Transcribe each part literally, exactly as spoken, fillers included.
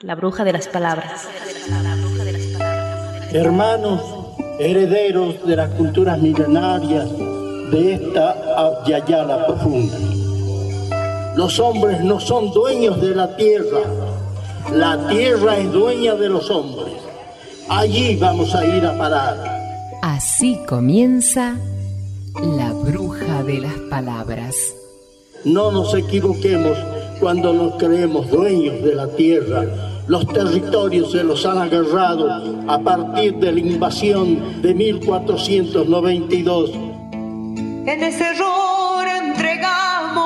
La bruja de las palabras. Hermanos, herederos de las culturas milenarias de esta Abyayala profunda. Los hombres no son dueños de la tierra, la tierra es dueña de los hombres. Allí vamos a ir a parar. Así comienza La bruja de las palabras. No nos equivoquemos cuando nos creemos dueños de la tierra. Los territorios se los han agarrado a partir de la invasión de mil cuatrocientos noventa y dos. En ese error entregamos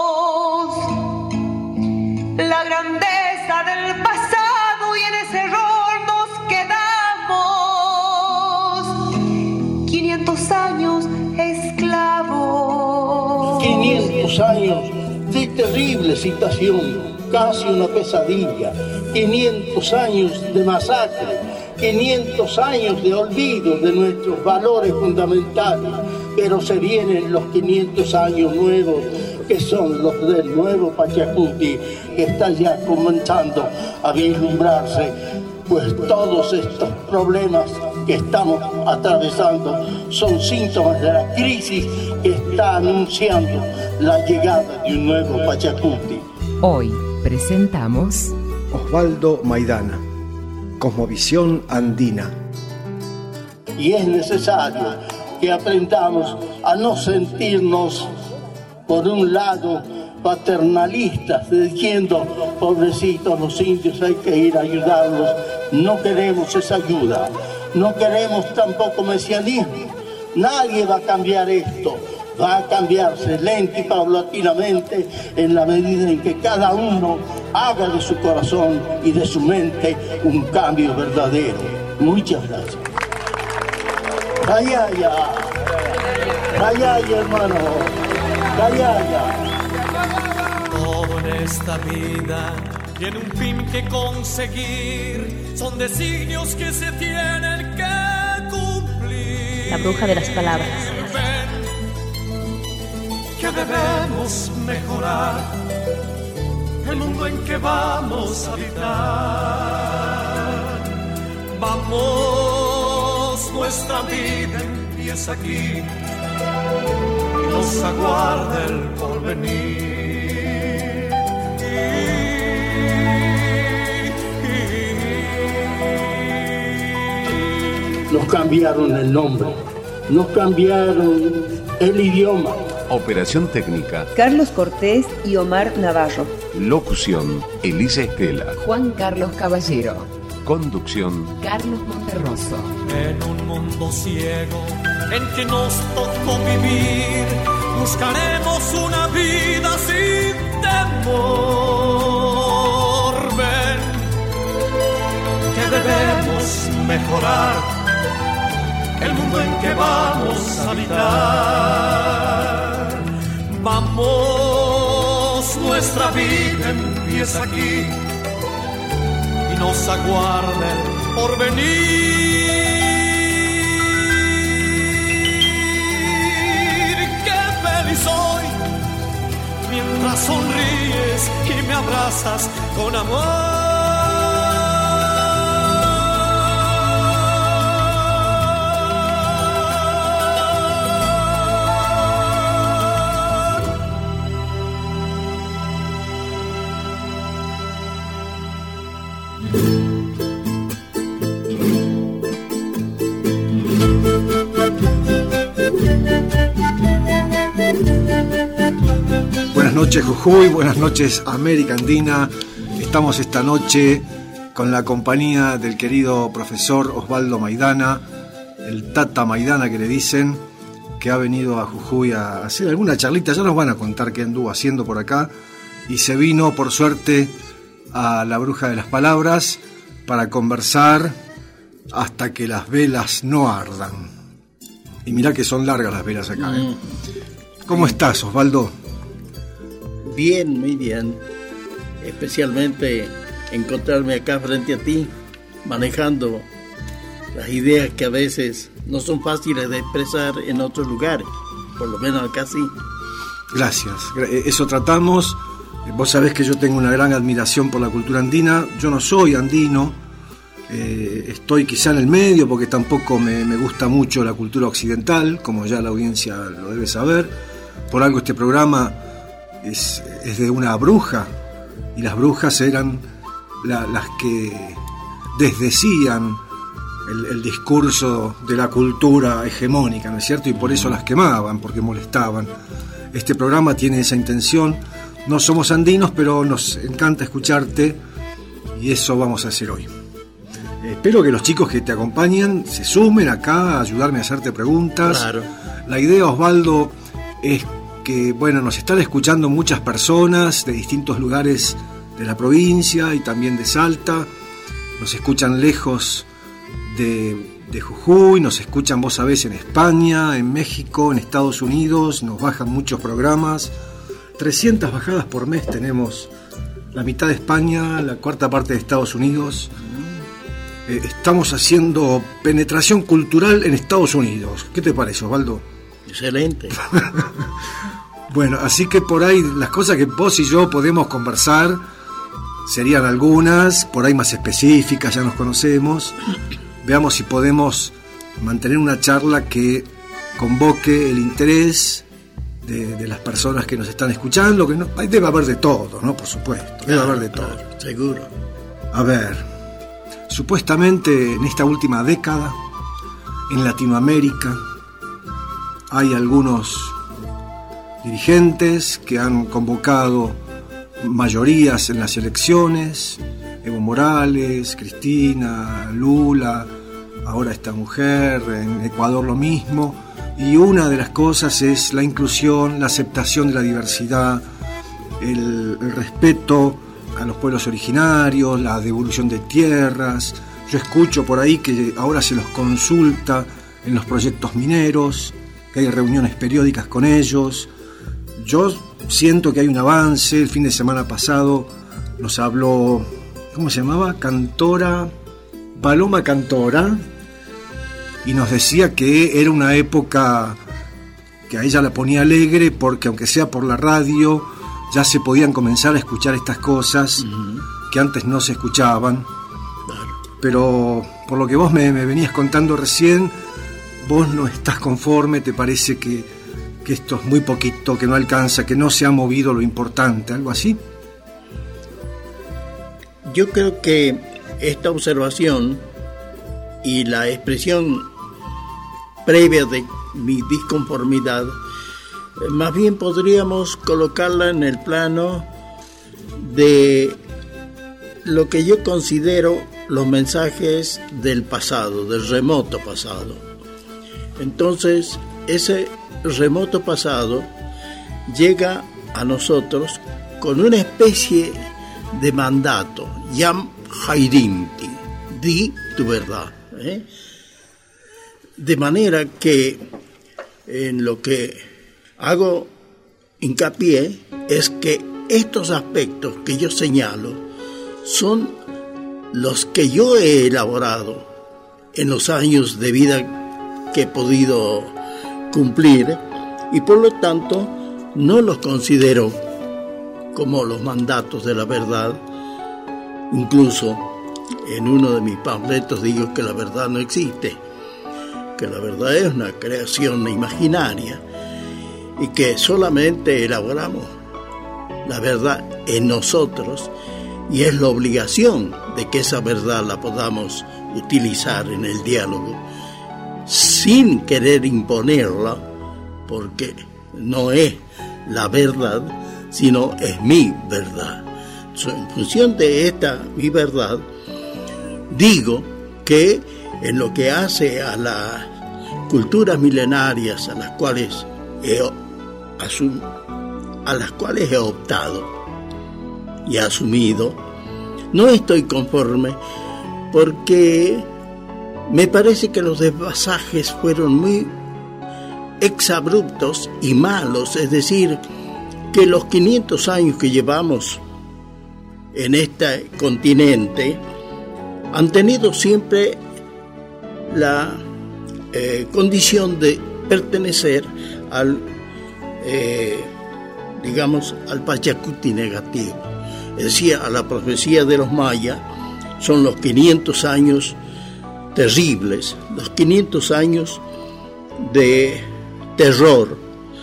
la grandeza del pasado y en ese error nos quedamos quinientos años esclavos. quinientos años de terrible situación. Casi una pesadilla, quinientos años de masacre, quinientos años de olvido de nuestros valores fundamentales, pero se vienen los quinientos años nuevos, que son los del nuevo Pachacuti, que está ya comenzando a vislumbrarse, pues todos estos problemas que estamos atravesando son síntomas de la crisis que está anunciando la llegada de un nuevo Pachacuti. Hoy presentamos Osvaldo Maidana, Cosmovisión Andina. Y es necesario que aprendamos a no sentirnos, por un lado, paternalistas, diciendo, pobrecitos los indios, hay que ir a ayudarlos. No queremos esa ayuda, no queremos tampoco mesianismo. Nadie va a cambiar esto. Va a cambiarse lento y paulatinamente en la medida en que cada uno haga de su corazón y de su mente un cambio verdadero. Muchas gracias. Callaya, callaya, hermano, callaya. Todo en esta vida tiene un fin que conseguir, son designios que se tienen que cumplir. La bruja de las palabras. Que debemos mejorar el mundo en que vamos a habitar. Vamos, nuestra vida empieza aquí y nos aguarda el porvenir. Nos cambiaron el nombre, nos cambiaron el idioma. Operación técnica Carlos Cortés y Omar Navarro. Locución Elisa Esquela. Juan Carlos Caballero. Conducción Carlos Monterroso. En un mundo ciego en que nos tocó vivir, buscaremos una vida sin temor. Ven, que debemos mejorar el mundo en que vamos a habitar. Vamos, nuestra vida empieza aquí y nos aguarda el porvenir. Qué feliz soy mientras sonríes y me abrazas con amor. Buenas noches Jujuy, buenas noches América Andina. Estamos esta noche con la compañía del querido profesor Osvaldo Maidana, el Tata Maidana que le dicen, que ha venido a Jujuy a hacer alguna charlita. Ya nos van a contar qué anduvo haciendo por acá, y se vino por suerte a La Bruja de las Palabras para conversar hasta que las velas no ardan. Y mirá que son largas las velas acá, ¿eh? ¿Cómo estás, Osvaldo? Bien, muy bien. Especialmente encontrarme acá frente a ti, manejando las ideas que a veces no son fáciles de expresar en otros lugares. Por lo menos acá sí. Gracias. Eso tratamos Vos sabés que yo tengo una gran admiración por la cultura andina. Yo no soy andino, eh, estoy quizá en el medio porque tampoco me, me gusta mucho la cultura occidental, como ya la audiencia lo debe saber. Por algo este programa es, es de una bruja, y las brujas eran la, las que desdecían el, el discurso de la cultura hegemónica, ¿no es cierto? Y por eso las quemaban, porque molestaban. Este programa tiene esa intención. No somos andinos, pero nos encanta escucharte, y eso vamos a hacer hoy. Espero que los chicos que te acompañan se sumen acá a ayudarme a hacerte preguntas. Claro. La idea, Osvaldo, es que, bueno, nos están escuchando muchas personas de distintos lugares de la provincia y también de Salta. Nos escuchan lejos de, de Jujuy, nos escuchan, vos sabés, en España, en México, en Estados Unidos, nos bajan muchos programas. trescientas bajadas por mes tenemos, la mitad de España, la cuarta parte de Estados Unidos. Eh, estamos haciendo penetración cultural en Estados Unidos. ¿Qué te parece, Osvaldo? Excelente. Bueno, así que por ahí las cosas que vos y yo podemos conversar serían algunas, por ahí más específicas, ya nos conocemos. Veamos si podemos mantener una charla que convoque el interés De, de las personas que nos están escuchando, que no, debe haber de todo, ¿no? Por supuesto, debe Claro, haber de todo. claro, seguro. A ver, supuestamente en esta última década, en Latinoamérica, hay algunos dirigentes que han convocado mayorías en las elecciones: Evo Morales, Cristina, Lula, ahora esta mujer, en Ecuador lo mismo. Y una de las cosas es la inclusión, la aceptación de la diversidad, el, el respeto a los pueblos originarios, la devolución de tierras. Yo escucho por ahí que ahora se los consulta en los proyectos mineros, que hay reuniones periódicas con ellos. Yo siento que hay un avance. El fin de semana pasado nos habló, ¿cómo se llamaba? Cantora, Paloma Cantora, y nos decía que era una época que a ella la ponía alegre, porque aunque sea por la radio, ya se podían comenzar a escuchar estas cosas uh-huh. que antes no se escuchaban. Claro. Pero por lo que vos me, me venías contando recién, vos no estás conforme, te parece que, que esto es muy poquito, que no alcanza, que no se ha movido lo importante, algo así. Yo creo que esta observación y la expresión previa de mi disconformidad, más bien podríamos colocarla en el plano de lo que yo considero los mensajes del pasado, del remoto pasado. Entonces, ese remoto pasado llega a nosotros con una especie de mandato: Yam Hairimti, di tu verdad, ¿eh? De manera que en lo que hago hincapié es que estos aspectos que yo señalo son los que yo he elaborado en los años de vida que he podido cumplir, y por lo tanto no los considero como los mandatos de la verdad. Incluso en uno de mis panfletos digo que la verdad no existe, que la verdad es una creación imaginaria y que solamente elaboramos la verdad en nosotros, y es la obligación de que esa verdad la podamos utilizar en el diálogo sin querer imponerla, porque no es la verdad, sino es mi verdad. En función de esta mi verdad, digo que en lo que hace a las culturas milenarias a las cuales he, asum, a las cuales he optado y asumido, no estoy conforme, porque me parece que los desvasajes fueron muy exabruptos y malos. Es decir, que los quinientos años que llevamos en este continente han tenido siempre la eh, condición de pertenecer al eh, digamos, al Pachacuti negativo. Es decir, a la profecía de los mayas son los quinientos años terribles, los quinientos años de terror,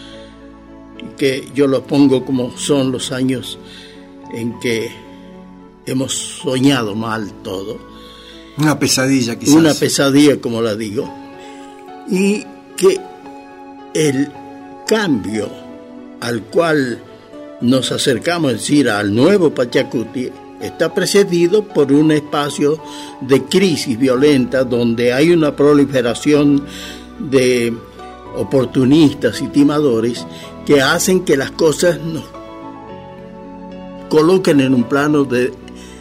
que yo lo pongo como son los años en que hemos soñado mal todo. Una pesadilla quizás. Una pesadilla, como la digo. Y que el cambio al cual nos acercamos, es decir, al nuevo Pachacuti, está precedido por un espacio de crisis violenta donde hay una proliferación de oportunistas y timadores que hacen que las cosas nos coloquen en un plano de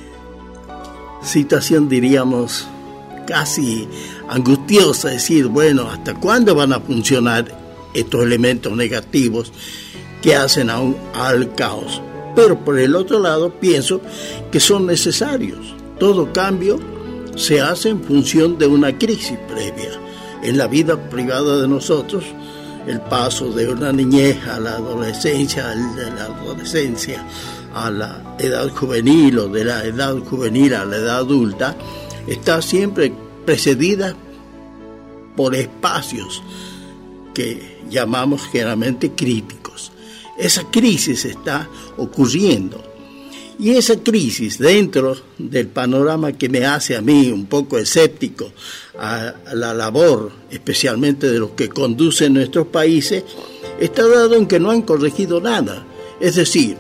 situación, diríamos, casi angustiosa, es decir, bueno, ¿hasta cuándo van a funcionar estos elementos negativos que hacen a un, al caos? Pero por el otro lado pienso que son necesarios. Todo cambio se hace en función de una crisis previa. En la vida privada de nosotros, el paso de una niñez a la adolescencia, de la adolescencia a la edad juvenil o de la edad juvenil a la edad adulta, está siempre precedida por espacios que llamamos generalmente críticos. Esa crisis está ocurriendo y esa crisis, dentro del panorama que me hace a mí un poco escéptico a la labor, especialmente de los que conducen nuestros países, está dado en que no han corregido nada. Es decir,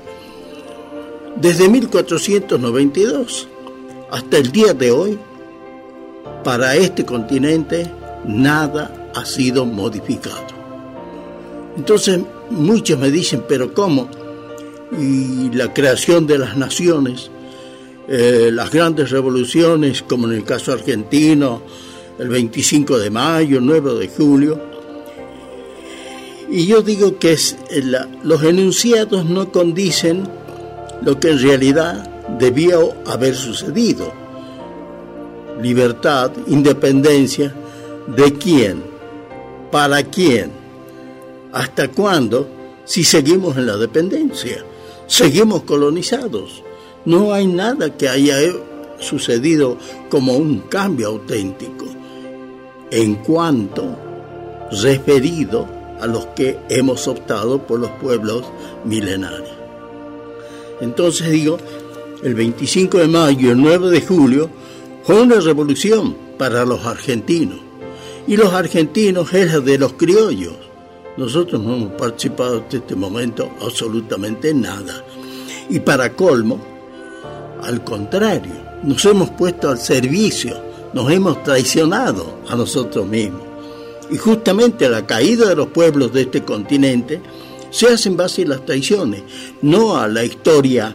desde mil cuatrocientos noventa y dos hasta el día de hoy, para este continente nada ha sido modificado. Entonces muchos me dicen, ¿pero cómo? Y la creación de las naciones, eh, las grandes revoluciones, como en el caso argentino, el veinticinco de mayo, el nueve de julio. Y yo digo que es la, los enunciados no condicen lo que en realidad debió haber sucedido. Libertad, independencia, ¿de quién? ¿Para quién? ¿Hasta cuándo? Si seguimos en la dependencia, seguimos colonizados. No hay nada que haya sucedido como un cambio auténtico en cuanto referido a los que hemos optado por los pueblos milenarios. Entonces digo, el veinticinco de mayo y el nueve de julio fue una revolución para los argentinos, y los argentinos eran de los criollos. Nosotros no hemos participado hasta este momento absolutamente nada. Y para colmo, al contrario, nos hemos puesto al servicio, nos hemos traicionado a nosotros mismos. Y justamente la caída de los pueblos de este continente se hace en base a las traiciones, no a la historia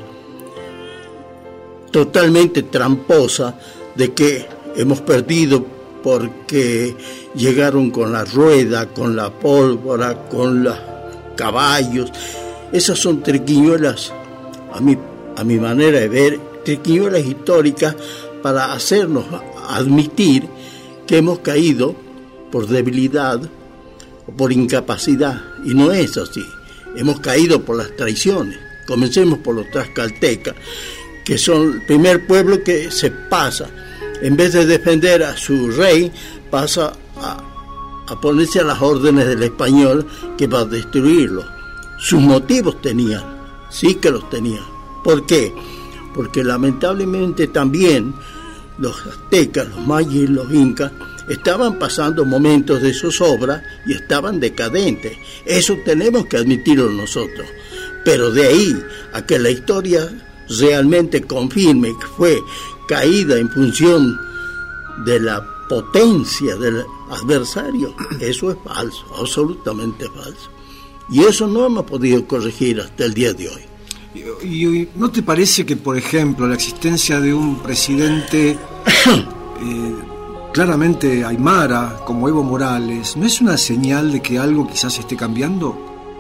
totalmente tramposa de que hemos perdido porque llegaron con la rueda, con la pólvora, con los caballos. Esas son triquiñuelas, a mi, a mi manera de ver, triquiñuelas históricas para hacernos admitir que hemos caído por debilidad o por incapacidad, y no es así. Hemos caído por las traiciones. Comencemos por los tlaxcaltecas, que son el primer pueblo que se pasa, en vez de defender a su rey, pasa a, a ponerse a las órdenes del español que va a destruirlo. Sus motivos tenían, sí que los tenían. ¿Por qué? Porque lamentablemente también los aztecas, los mayas y los incas estaban pasando momentos de zozobra y estaban decadentes. Eso tenemos que admitirlo nosotros. Pero de ahí a que la historia realmente confirme que fue caída en función de la potencia del adversario, eso es falso, absolutamente falso. Y eso no hemos podido corregir hasta el día de hoy. ¿Y, y no te parece que, por ejemplo, la existencia de un presidente eh, claramente aymara, como Evo Morales, no es una señal de que algo quizás esté cambiando?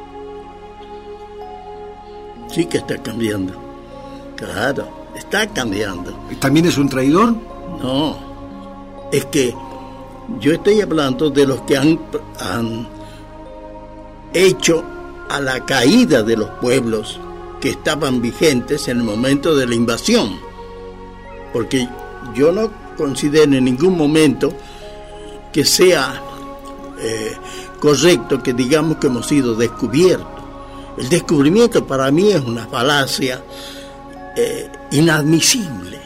Sí que está cambiando, claro, está cambiando. ¿También es un traidor? No, es que yo estoy hablando de los que han, han hecho a la caída de los pueblos que estaban vigentes en el momento de la invasión, porque yo no considero en ningún momento que sea eh, correcto que digamos que hemos sido descubiertos. El descubrimiento para mí es una falacia eh, inadmisible.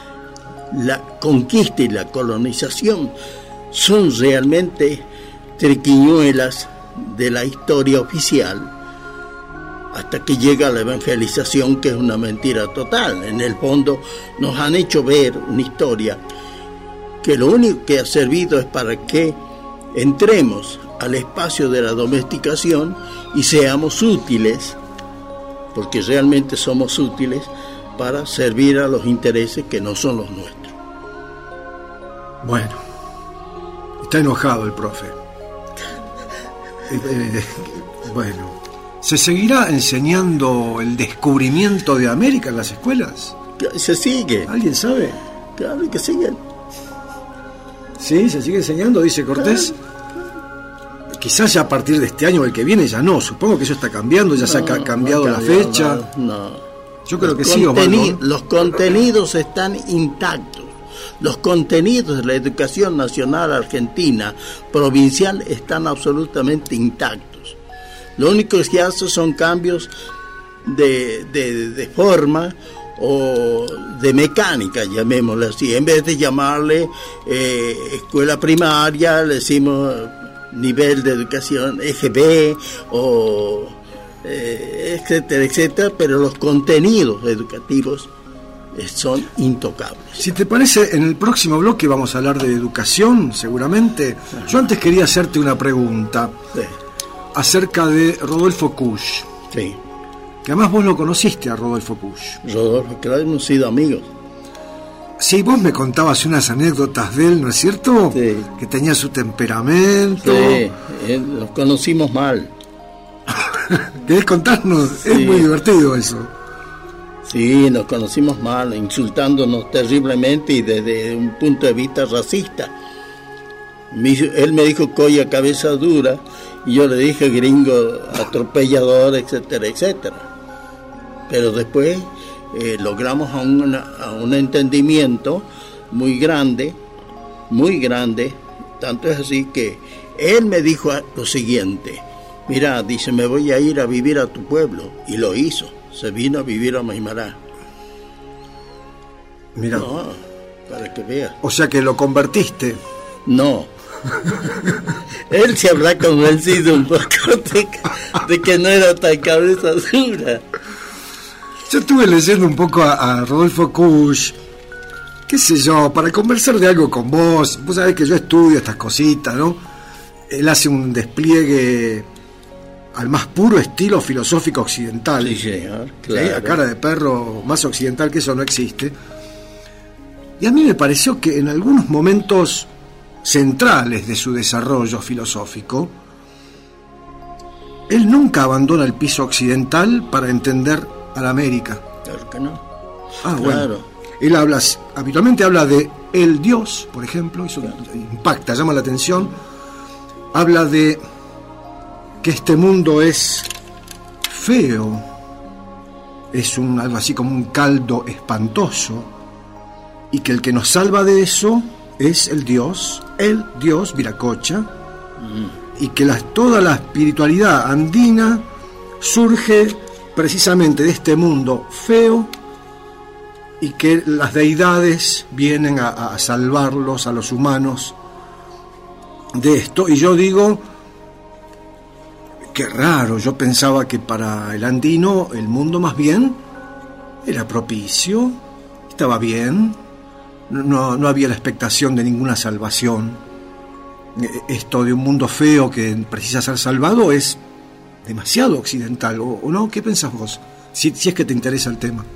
La conquista y la colonización son realmente triquiñuelas de la historia oficial, hasta que llega la evangelización, que es una mentira total. En el fondo nos han hecho ver una historia que lo único que ha servido es para que entremos al espacio de la domesticación y seamos útiles, porque realmente somos útiles para servir a los intereses que no son los nuestros. Bueno, está enojado el profe. Eh, eh, bueno, ¿se seguirá enseñando el descubrimiento de América en las escuelas? Se sigue. ¿Alguien sabe? Claro que sigue. Sí, se sigue enseñando, dice Cortés. Claro. Quizás ya a partir de este año o el que viene ya no. Supongo que eso está cambiando, ya no, se ha ca- cambiado no ha cambiado, la fecha. No, no. Yo creo los que sí, conteni- Osvaldo. Los contenidos están intactos. Los contenidos de la educación nacional argentina provincial están absolutamente intactos. Lo único que hace son cambios de, de, de forma o de mecánica, llamémosle así. En vez de llamarle eh, escuela primaria, le decimos nivel de educación E G B o eh, etcétera, etcétera, pero los contenidos educativos son intocables. Si te parece, en el próximo bloque vamos a hablar de educación, seguramente. Ajá. Yo antes quería hacerte una pregunta sí. acerca de Rodolfo Kusch. Sí. Que además vos lo conociste a Rodolfo Kusch. Rodolfo, claro, hemos sido amigos. Sí, vos me contabas unas anécdotas de él, ¿no es cierto? Sí. Que tenía su temperamento. Sí, eh, los conocimos mal. ¿Querés contarnos? Sí. Es muy divertido eso. Sí, nos conocimos mal, insultándonos terriblemente y desde un punto de vista racista. Él me dijo colla cabeza dura y yo le dije gringo atropellador, etcétera, etcétera. Pero después eh, logramos a un, a un entendimiento muy grande, muy grande, tanto es así que él me dijo lo siguiente: mira, dice, me voy a ir a vivir a tu pueblo, y lo hizo. Se vino a vivir a Maimará. Mira. No, para que veas. O sea que lo convertiste. No. Él se habrá convencido un poco de, de que no era tan cabeza dura. Yo estuve leyendo un poco a, a Rodolfo Kusch, qué sé yo, para conversar de algo con vos. Vos sabés que yo estudio estas cositas, ¿no? Él hace un despliegue al más puro estilo filosófico occidental. Sí, señor, claro. ¿Sí? A cara de perro, más occidental que eso no existe. Y a mí me pareció que en algunos momentos centrales de su desarrollo filosófico, él nunca abandona el piso occidental para entender a la América. Claro que no. Ah, claro. Bueno. Él habla, habitualmente habla de el Dios, por ejemplo, eso claro. impacta, llama la atención. Habla de que este mundo es feo, es un algo así como un caldo espantoso, y que el que nos salva de eso es el Dios, el Dios Viracocha, mm. y que la, toda la espiritualidad andina surge precisamente de este mundo feo, y que las deidades vienen a, a salvarlos a los humanos de esto. Y yo digo, qué raro, yo pensaba que para el andino el mundo más bien era propicio, estaba bien, no, no había la expectación de ninguna salvación. Esto de un mundo feo que precisa ser salvado es demasiado occidental, ¿o, o no? ¿Qué pensás vos? Si, si es que te interesa el tema.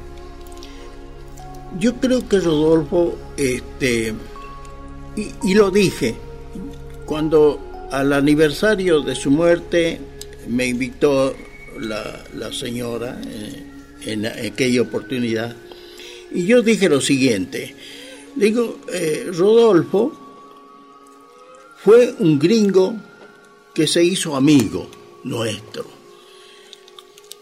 Yo creo que Rodolfo, este, y, y lo dije, cuando al aniversario de su muerte me invitó la, la señora eh, en aquella oportunidad, y yo dije lo siguiente, digo, eh, Rodolfo fue un gringo que se hizo amigo nuestro,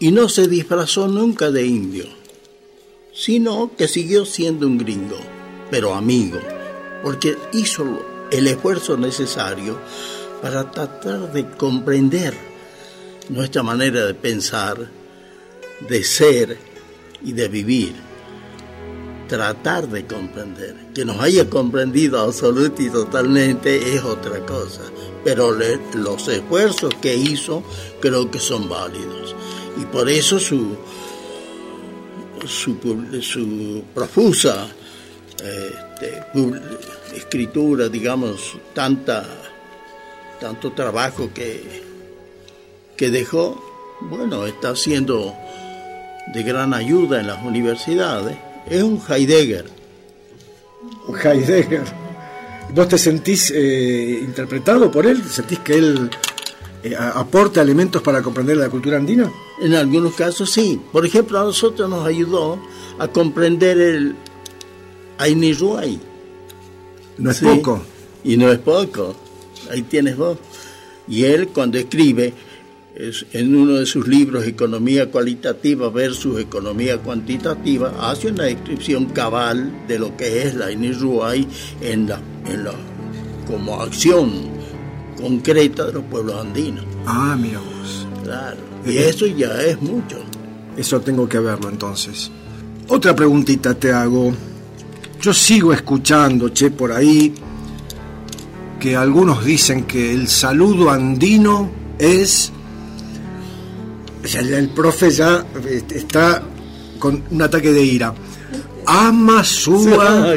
y no se disfrazó nunca de indio, sino que siguió siendo un gringo, pero amigo, porque hizo el esfuerzo necesario para tratar de comprender nuestra manera de pensar, de ser y de vivir. Tratar de comprender. Que nos haya comprendido absoluta y totalmente es otra cosa, pero le, los esfuerzos que hizo creo que son válidos, y por eso su su, su profusa este, escritura, digamos, tanta tanto trabajo que que dejó, bueno, está siendo de gran ayuda en las universidades. Es un Heidegger. Un Heidegger. ¿Vos te sentís eh, interpretado por él? ¿Sentís que él eh, aporta elementos para comprender la cultura andina? En algunos casos sí. Por ejemplo, a nosotros nos ayudó a comprender el Ainu Rhuay. No es ¿sí? poco. Y no es poco. Ahí tienes vos. Y él, cuando escribe es, en uno de sus libros, Economía Cualitativa versus Economía Cuantitativa, hace una descripción cabal de lo que es la Ainu Rhuay en la, en la, como acción concreta de los pueblos andinos. Ah, mira vos. Claro. Y eso ya es mucho. Eso tengo que verlo entonces. Otra preguntita te hago. Yo sigo escuchando, che, por ahí, que algunos dicen que el saludo andino es... El, el profe ya está con un ataque de ira. Ama sua,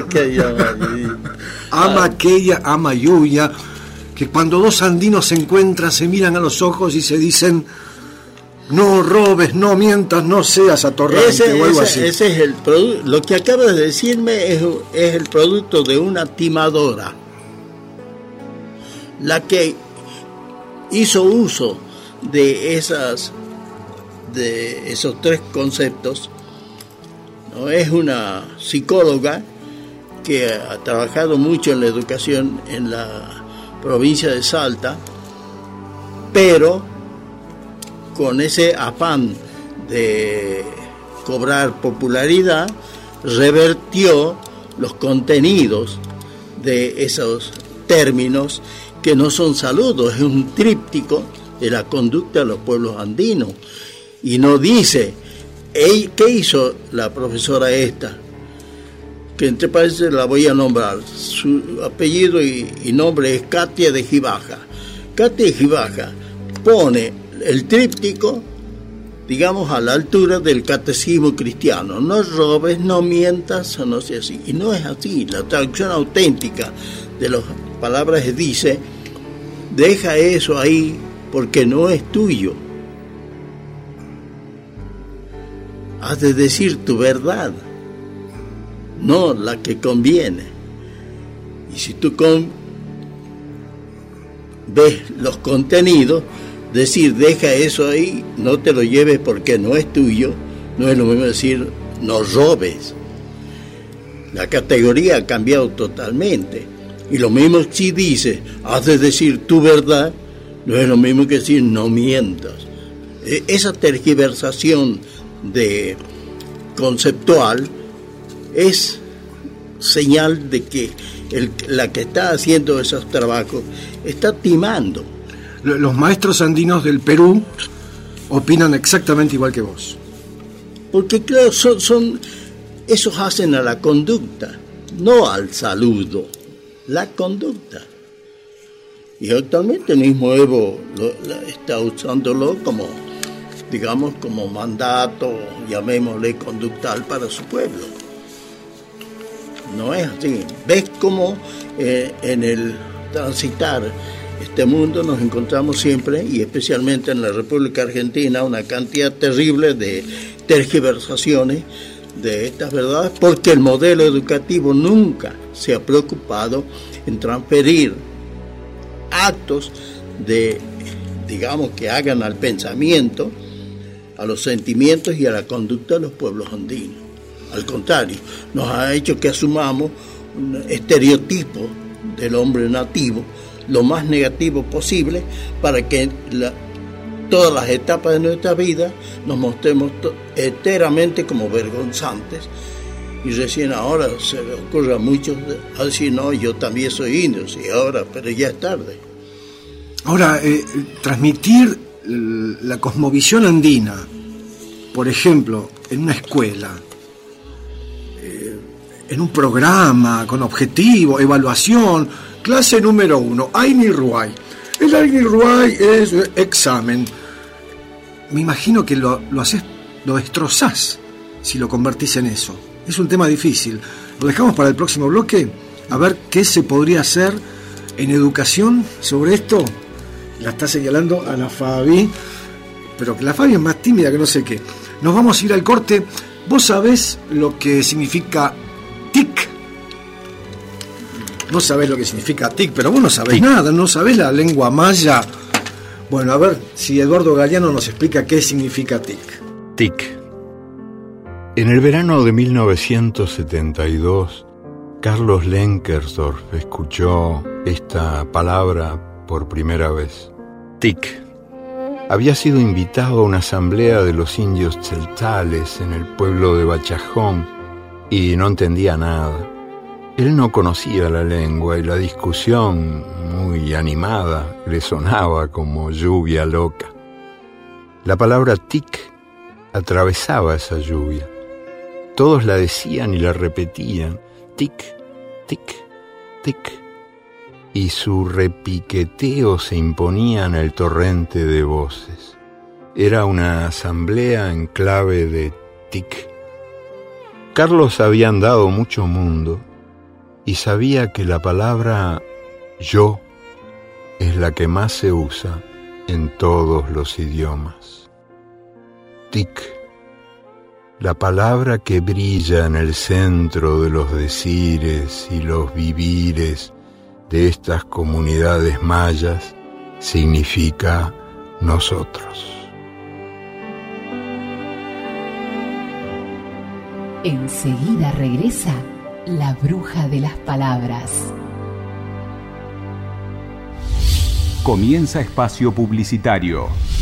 ama aquella, ama yuya, que cuando dos andinos se encuentran se miran a los ojos y se dicen: no robes, no mientas, no seas atorrante, ese, o algo ese, así. Ese es el produ- lo que acabas de decirme es, es el producto de una timadora, la que hizo uso de esas de esos tres conceptos, ¿no? Es una psicóloga que ha trabajado mucho en la educación en la provincia de Salta, pero con ese afán de cobrar popularidad, revertió los contenidos de esos términos que no son saludos, es un tríptico de la conducta de los pueblos andinos. Y no dice, ¿qué hizo la profesora esta? Que entre paréntesis la voy a nombrar. Su apellido y, y nombre es Katia de Gibaja. Katia de Gibaja pone el tríptico, digamos, a la altura del catecismo cristiano. No robes, no mientas, o no sea así. Y no es así. La traducción auténtica de las palabras dice: deja eso ahí porque no es tuyo. Has de decir tu verdad, no la que conviene. Y si tú con... ves los contenidos, decir deja eso ahí, no te lo lleves porque no es tuyo, no es lo mismo decir no robes. La categoría ha cambiado totalmente. Y lo mismo si dice has de decir tu verdad, no es lo mismo que decir no mientas. Esa tergiversación de conceptual es señal de que el, la que está haciendo esos trabajos está timando. Los maestros andinos del Perú opinan exactamente igual que vos. Porque claro, son, son esos hacen a la conducta, no al saludo, la conducta. Y actualmente el mismo Evo lo, la, está usándolo como, digamos, como mandato, llamémosle conductual para su pueblo. No es así. ¿Ves cómo eh, en el transitar este mundo nos encontramos siempre, y especialmente en la República Argentina, una cantidad terrible de tergiversaciones de estas verdades, porque el modelo educativo nunca se ha preocupado en transferir actos de, digamos, que hagan al pensamiento, a los sentimientos y a la conducta de los pueblos andinos. Al contrario, nos ha hecho que asumamos un estereotipo del hombre nativo lo más negativo posible para que la, todas las etapas de nuestra vida nos mostremos enteramente como vergonzantes. Y recién ahora se le ocurre a muchos decir, no, yo también soy indio, sí, ahora, pero ya es tarde. Ahora, eh, transmitir la cosmovisión andina, por ejemplo, en una escuela, eh, en un programa con objetivo, evaluación, clase número uno, Aini Ruay. El Aini Ruay es examen. Me imagino que lo, lo haces, lo destrozás si lo convertís en eso. Es un tema difícil. Lo dejamos para el próximo bloque, a ver qué se podría hacer en educación sobre esto. La está señalando a la Fabi, pero que la Fabi es más tímida que no sé qué. Nos vamos a ir al corte. ¿Vos sabés lo que significa tic? No sabés lo que significa tic, pero vos no sabés tic. Nada, no sabés la lengua maya. Bueno, a ver si Eduardo Galeano nos explica qué significa tic. Tic. En el verano de mil novecientos setenta y dos, Carlos Lenkersdorf escuchó esta palabra por primera vez. Tic. Había sido invitado a una asamblea de los indios tzeltales en el pueblo de Bachajón y no entendía nada. Él no conocía la lengua y la discusión, muy animada, le sonaba como lluvia loca. La palabra tic atravesaba esa lluvia. Todos la decían y la repetían, tic, tic, tic, y su repiqueteo se imponía en el torrente de voces. Era una asamblea en clave de tic. Carlos había andado mucho mundo y sabía que la palabra yo es la que más se usa en todos los idiomas. Tic. La palabra que brilla en el centro de los decires y los vivires de estas comunidades mayas significa nosotros. Enseguida regresa la bruja de las palabras. Comienza espacio publicitario.